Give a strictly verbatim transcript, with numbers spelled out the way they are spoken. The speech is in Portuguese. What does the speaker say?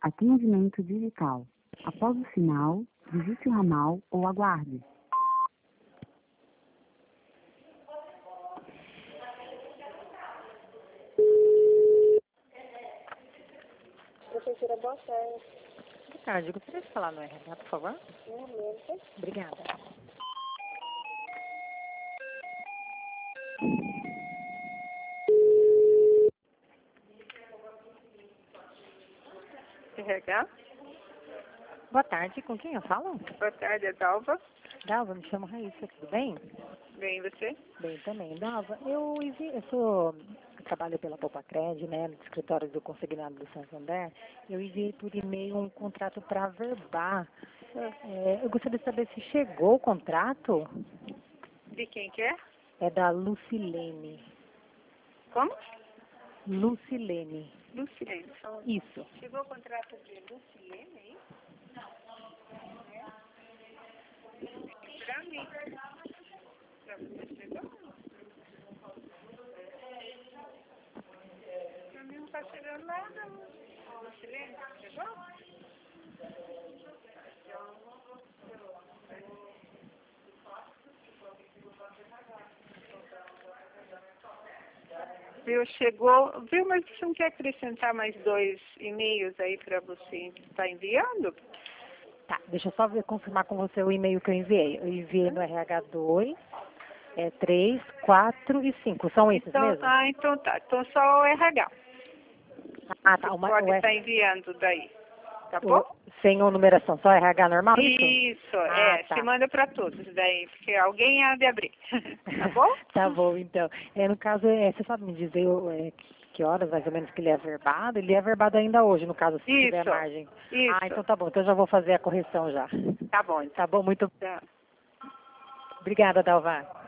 Atendimento digital. Após o sinal, digite o ramal ou aguarde. Professora, boa tarde. Boa tarde, gostaria de falar no R H, por favor? Um momento. Obrigada. R H? Boa tarde, com quem eu falo? Boa tarde, é Dalva. Dalva, me chamo Raíssa, tudo bem? Bem, você? Bem também. Dalva, eu, envi- eu sou, eu trabalho pela Popacred, né, no escritório do Consignado do Santander. Eu enviei por e-mail um contrato para Verbar. É, eu gostaria de saber se chegou o contrato. De quem que é? É da Lucilene. Como? Lucilene. Lucilene. Isso. Chegou o contrato de Lucilene aí? Pra mim. Pra você chegou? Pra mim não tá chegando nada. Lucilene, chegou? Viu, chegou, viu, mas você não quer acrescentar mais dois e-mails aí para você estar enviando? Tá, deixa eu só ver, confirmar com você o e-mail que eu enviei. Eu enviei no R H dois, é, três, quatro e cinco. São esses Então, mesmo? ah, então tá. Então só o R H. Ah, tá. Você Uma, pode o, estar R- enviando daí. Tá o, bom? sem o numeração, só R H normal, isso? Isso, Ah, é. tá. Se manda para todos daí, porque alguém há de abrir. Tá bom? Tá bom, então. É, no caso, é, você sabe me dizer é, que horas mais ou menos que ele é averbado? Ele é averbado ainda hoje, no caso, se tiver Isso, margem. isso. Ah, então tá bom. Então eu já vou fazer a correção já. Tá bom, então. Tá bom, muito Tá. obrigada, Dalvar.